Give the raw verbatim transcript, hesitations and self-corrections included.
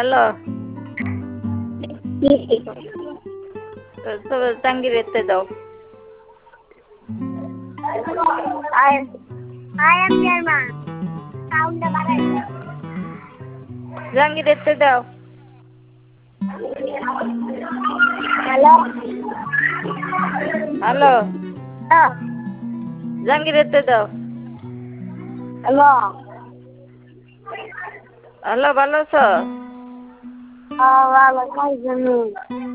Hello কি ತಂಗಿರು ಎತ್ತಿದ್ದಾವೆ I I am your mom. Sound the mother. Zangi dette daw. Hello. Hello. Ah. Zangi dette daw. Hello. Hello, balo sir. Ah, wala kay ganun.